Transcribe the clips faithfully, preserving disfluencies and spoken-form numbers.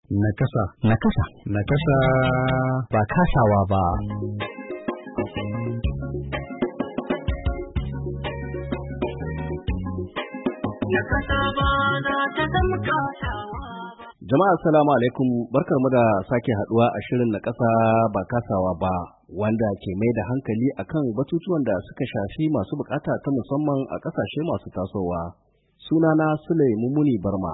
Nakasa. Nakasa. Nakasa. Ba kasawa ba. Jama'a assalamu alaikum, barkarmu da sake haduwa a shirin na ƙasa ba kasawa ba, wanda ke mai da hankali akan batutuwan da suka shafi masu bukata ta musamman a ƙasashe masu tasowa. Sunana Sule Mumuni Barma.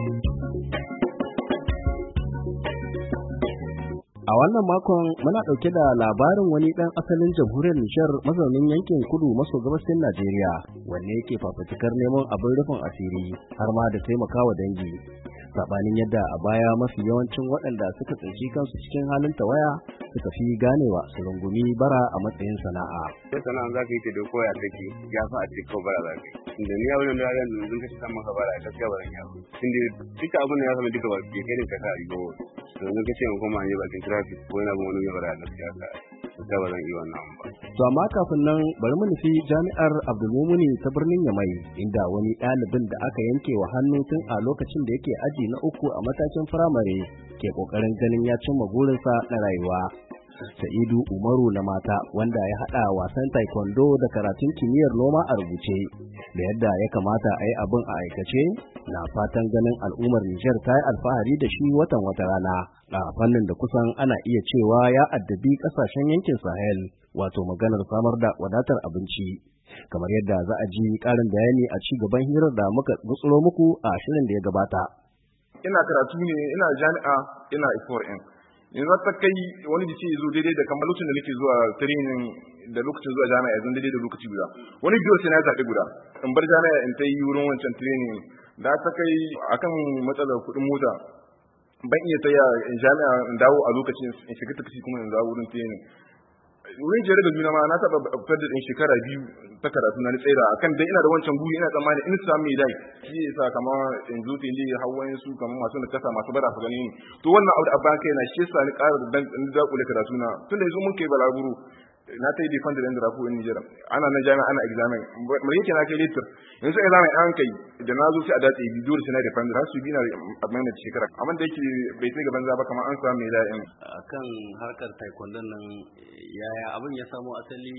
A wannan makon muna ɗauke da labarin wani ɗan asalin jamhuriyar Nijar mazaunin yankin kudu maso gabasin Najeriya, wanne yake fafutukar neman abin rufin asiri har ma da taimakawa dangi. Sabanin yadda a baya mafi yawancin waɗanda suka tsinci kansu cikin halin tawaya suka fi ganewa su rungumi bara a matsayin sana'a. Sai sana'a za ka yi ta da koya take ya fi a ce kawai bara za ka yi. Inda ni yawon da yaran da zan samun maka bara ta fiya baran yawo. Inda duka abin da ya zama duka ba ke kai da ka sa a rigo. To zan ka ce in koma ne bakin traffic ko yana bin wani mai bara da gaskiya ka ta ba zan yi wannan ba. To amma kafin nan bari mu nufi jami'ar Abdulmumuni ta birnin Yamai inda wani ɗalibin da aka yanke wa hannu tun a lokacin da yake aji na uku a matakin firamare ke kokarin ganin ya cimma burinsa na rayuwa. Sa'idu Umaru na mata wanda ya hada wasan taekwondo da karatun kimiyyar noma a rubuce da yadda ya kamata a yi abin a aikace na fatan ganin al'ummar Nijar ta yi alfahari da shi watan wata rana a fannin da kusan ana iya cewa ya addabi kasashen yankin Sahel, wato maganar samar da wadatar abinci. Kamar yadda za a ji karin bayani a ci gaban hirar da muka gutsuro muku a shirin da ya gabata. Ina karatu ne, ina jami'a, ina ifor in. Yanzu ta kai wani da ce zo daidai da kamar lokacin da nake zuwa training da lokacin zuwa jami'a yanzu daidai da lokaci guda. Wani biyo sai na zaɓi guda. In bar jami'a in ta yi wurin wancan training da ta kai akan matsalar kuɗin mota. Ban iya taya in jami'a in dawo a lokacin in shiga taksi kuma in dawo wurin training. Wurin jere da juna ma na taɓa fitar da ɗin shekara biyu ta karatu na tsaira akan dai ina da wancan buri ina tsammani in samu mai dai shi yasa kamar in zo ta yi hawayen su kamar masu na kasa masu bada su gani ne to wannan abu da abban kai na shi yasa ni ƙara da dan dakule karatu na tunda yanzu mun kai balaguro na ta yi defend da indira ko in Nijar ana na jami'a ana examen mai yake na kai litter yanzu examen an kai da na zo sai a dace bidiyo da sai defend har su bi na abin da shekara amma da yake bai sai gaban za ba kamar an samu mai dai akan harkar taekwondo nan yaya abin ya samo asali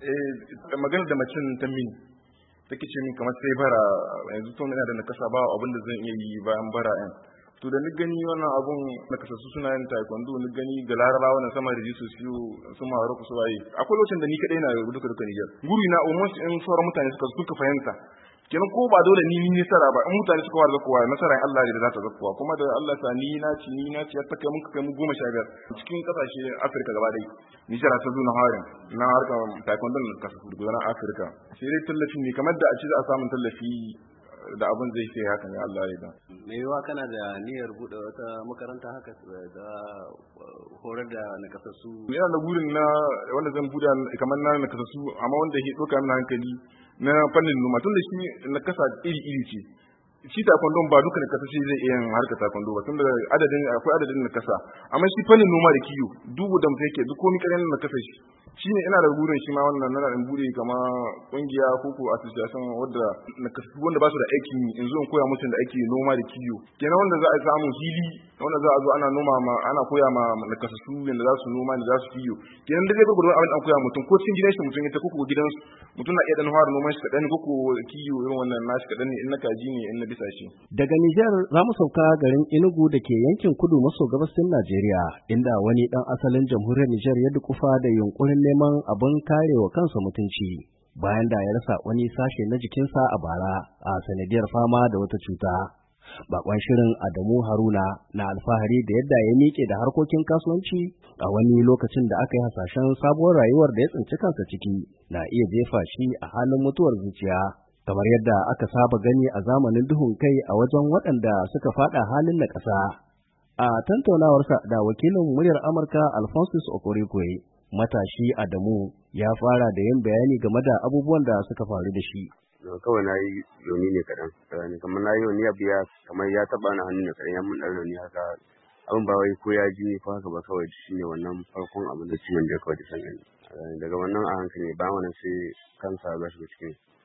eh magana da macin ta min take ce min kamar sai bara yanzu to ina da nakasa ba abin da zan iya yi bayan bara ɗin to da ni gani wannan abun nakasassu suna yin taekwondo ni gani ga larabawa wannan sama da jisu su su ma haro su waye akwai lokacin da ni kadai na duka duka Niger guri na almost in sauran mutane suka suka fahimta kenan ko ba dole ni ni nasara ba in mutane suka warda kowa nasaran Allah ne da za ta zakkuwa kuma da Allah sa ni na ci ni na ci ta kai mun kai mu goma sha biyar cikin kasashe Afirka gaba dai Nijar ta zo na harin na harkar taekwondo na kasassu da na Afirka sai dai tallafi ne kamar da a ci za a samu tallafi da abin zai sai haka ne Allah ya da me yawa kana da niyyar bude wata makaranta haka da horar da nakasassu ina da burin na wanda zan buda kamar na nakasassu amma wanda ke doka min hankali na fannin noma tunda shi nakasa iri iri ce shi taekwondo ba duka nakasa shi zai iya harkar taekwondo ba tunda adadin akwai adadin nakasa amma shi fannin noma da kiyo dubu da mutum yake duk komai karen nakasa shi shine ina da burin shi ma wannan na da buri kamar kungiya ko ko association wanda nakasa wanda ba su da aikin in zo in koya musu da ake noma da kiyo kenan wanda za a samu hili wanda za a zo ana noma ma ana koya ma nakasa su yanda za su noma da za su kiyo kenan da zai gudu abin an koya mutum ko cikin gidan shi mutum ita ko ko gidan mutum na iya dan fara noman shi kadan ko ko kiyo irin wannan nashi kadan ne in na kaji ne in na bisa shi. Daga Nijar za mu sauka garin Enugu da ke yankin kudu maso gabasin Najeriya inda wani dan asalin jamhuriyar Nijar ya dukufa da yunkurin neman abin karewa kansa mutunci bayan da ya rasa wani sashe na jikinsa a bara a sanadiyar fama da wata cuta. Bakon shirin Adamu Haruna na alfahari da yadda ya miƙe da harkokin kasuwanci a wani lokacin da aka yi hasashen sabuwar rayuwar da ya tsinci kansa ciki na iya jefa shi a halin mutuwar zuciya. Kamar yadda aka saba gani a zamanin duhun kai a wajen waɗanda suka faɗa halin na ƙasa. A tantaunawarsa da wakilin muryar Amurka Alphonsus Okorikwe, matashi Adamu ya fara da yin bayani game da abubuwan da suka faru da shi. Kawai na yi yoni ne kaɗan, kamar na yi yoni ya biya kamar ya taɓa na hannu ne kaɗan ya mun ɗan rauni haka abin ba wai ko ya ji ne ko haka ba kawai shi ne wannan farkon abin da ciwon da kawai da san gani. Daga wannan a hankali bayan wannan sai kansa za shi cikin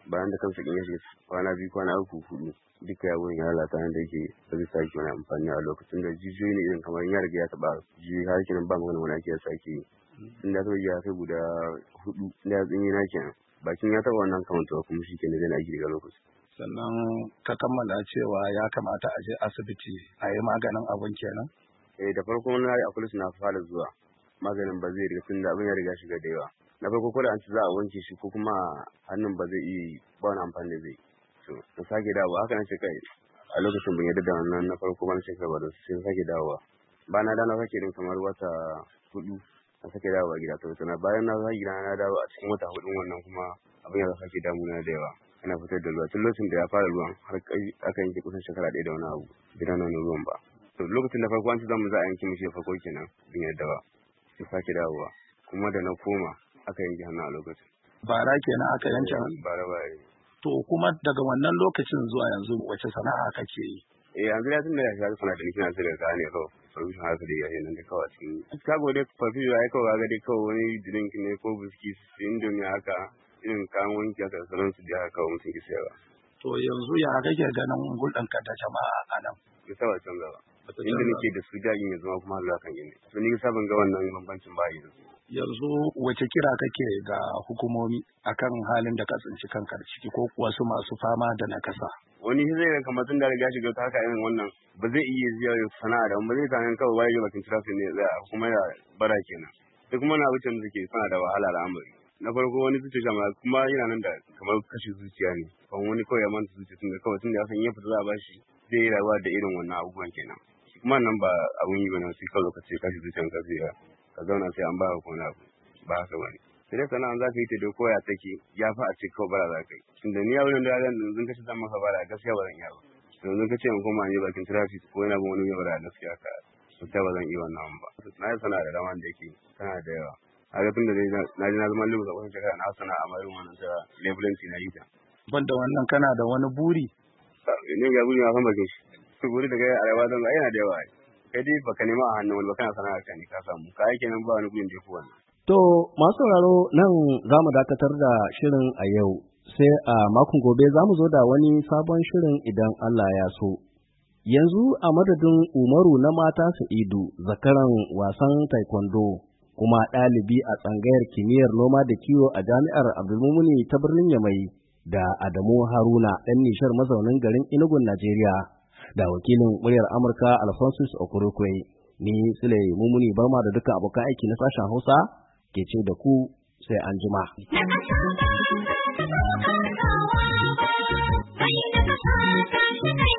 bayan da kansa kin yake kwana biyu kwana uku hudu duka ya wurin ya lalata da yake ba zai sake wani amfani a lokacin da jijiyoyi ne irin kamar ya riga ya taba jijiyoyi har kinan ba magana wani ake ya sake inda ta ya kai guda hudu da ya tsinyi na kenan bakin ya taba wannan kamar to kuma shi kenan zai aiki daga lokacin. Sannan ka kammala cewa ya kamata a je asibiti a yi maganin abun kenan? Eh da farko na yi akwai na fara zuwa maganin ba zai riga tunda abin ya riga shiga da yawa. Na farko ko da an ci za a wanke shi ko kuma hannun ba zai iya ba wani amfani da zai to na sake dawo haka na ce kai a lokacin ban yarda da wannan na farko ban ce ba da sai sake dawowa ba na da na sake din kamar wata hudu na sake dawowa gida to tana bayan na sake gida na dawo a cikin wata hudun wannan kuma abin ya sake damuna da yawa ana fitar da ruwa tun lokacin da ya fara ruwan har aka yanke kusan shekara ɗaya da wani abu gidan nan ruwan ba to lokacin da farko an ci zamu za a yanke mishi farko kenan bin yarda ba sai sake dawowa kuma da na koma aka yanke hannu a lokacin bara kenan aka yanke bara ba to kuma daga wannan lokacin zuwa yanzu wace sana'a kake yi? Eh yanzu ya tun da ya shiga sana'a da nake na sai da kaya ne kawai provision haka da yayin nan da kawai cikin Chicago dai provision ai kawai ga dai kawai wani drink ne ko biskit indomie haka irin kayan wanki haka sauran su da haka kawai mutum ke sayarwa. To yanzu ya kake ganin hulɗanka da jama'a a nan? Ki saba canza ba. Inda nake da su da yin zama kuma Allah kan gini. To ni sabon ga wannan bambancin ba yi da su. Yanzu wace kira kake ga hukumomi akan halin da ka tsinci kanka da ciki ko wasu masu fama da nakasa? Wani zai ga kamar tun da riga shiga ta haka irin wannan ba zai iya ziyarar sana'a da ba zai tanin kawai waye bakin traffic ne tsaya kuma ya bara kenan. Sai kuma na wucin da suke suna da wahala da amari. Na farko wani zuciya jama'a kuma yana nan da kamar kashe zuciya ne. Kan wani kawai ya manta zuciya tun da kawai tun da ya san ya fita za a bashi zai yi rayuwa da irin wannan abubuwan kenan. Kuma nan ba abun yi bane sai kawai lokaci kashe zuciyan ka sai ka zauna sai an ba ka kona abu ba haka bane sai dai sana'an za ka yi ta da koya take ya fa a ce kawai bara za ka yi tunda ni a wurin da ran yanzu ka ci zan maka bara gaskiya ba zan iya ba yanzu ka ce in koma ne bakin traffic ko yana bin wani mai bara gaskiya ka gaskiya ba zan iya wannan ba na yi sana'a da dama da yake tana da yawa a ga tunda na ji na zama limu ga wasu shekara na sana'a amma irin wannan ta labulanci na yi ta banda wannan kana da wani buri ne ga buri na san bakin shi su buri daga arewa don yana da yawa kai dai baka nema a hannun wani ba kana sana'a ka ne ka samu ka yake nan ba wani burin da yafi wannan. To masu sauraro nan za mu dakatar da shirin a yau sai a makon gobe za mu zo da wani sabon shirin idan Allah ya so. Yanzu a madadin Umaru na mata Sa'idu zakaran wasan taekwondo kuma ɗalibi a tsangayar kimiyyar noma da kiwo a jami'ar Abdulmumuni ta birnin Yamai da Adamu Haruna ɗan nishar mazaunin garin Enugun Najeriya. Da wakilin muryar Amurka Alphonsus Okurukwe, ni Sule Mumuni Barma da duka abokan aiki na sashen Hausa ke ce da ku sai an jima.